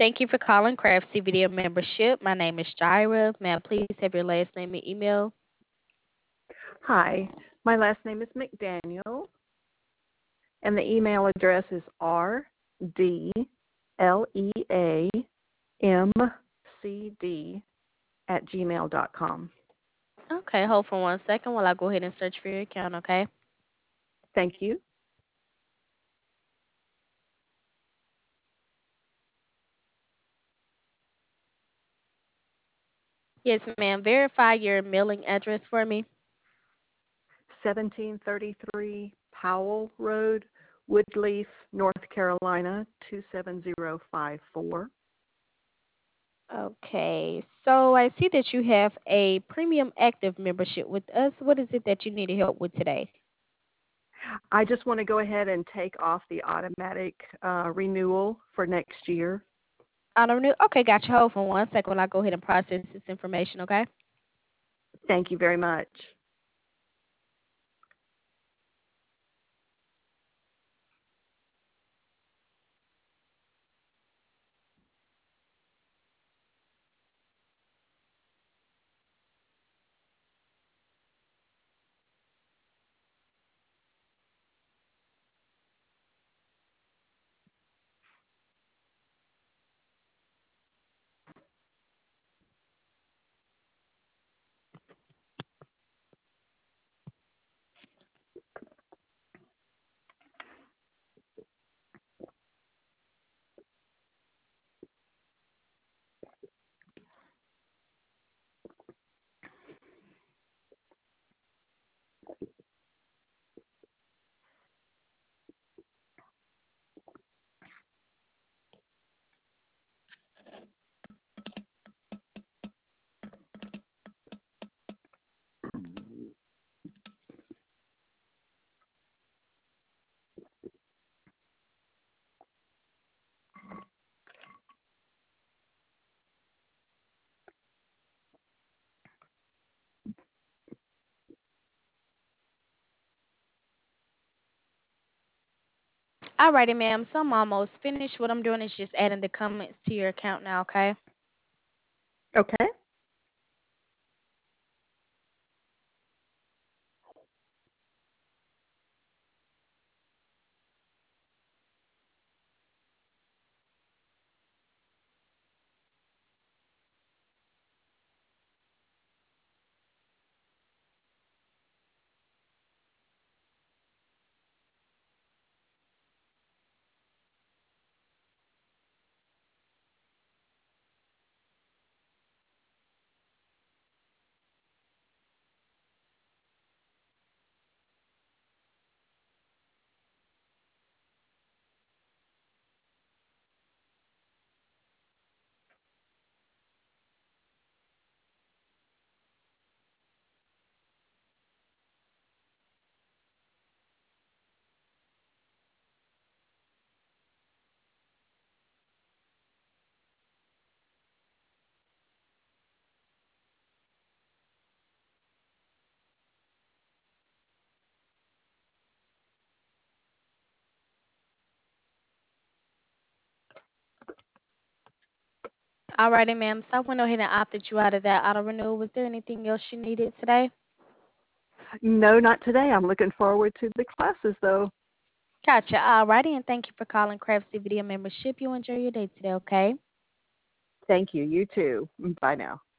Thank you for calling Craftsy Video Membership. My name is Jaira. May I please have your last name and email? Hi, my last name is McDaniel, and the email address is rdleamcd@gmail.com. Okay, hold for 1 second while I go ahead and search for your account, okay? Thank you. Yes, ma'am. Verify your mailing address for me. 1733 Powell Road, Woodleaf, North Carolina, 27054. Okay, so I see that you have a premium active membership with us. What is it that you need help with today? I just want to go ahead and take off the automatic renewal for next year. Auto renew? Okay, got you. Hold for 1 second while I go ahead and process this information, okay? Thank you very much. Alrighty, ma'am. So I'm almost finished. What I'm doing is just adding the comments to your account now, okay? Okay. Alrighty, ma'am. So I went ahead and opted you out of that auto renewal. Was there anything else you needed today? No, not today. I'm looking forward to the classes, though. Gotcha. Alrighty, and thank you for calling Craftsy Video Membership. You enjoy your day today, okay? Thank you. You too. Bye now.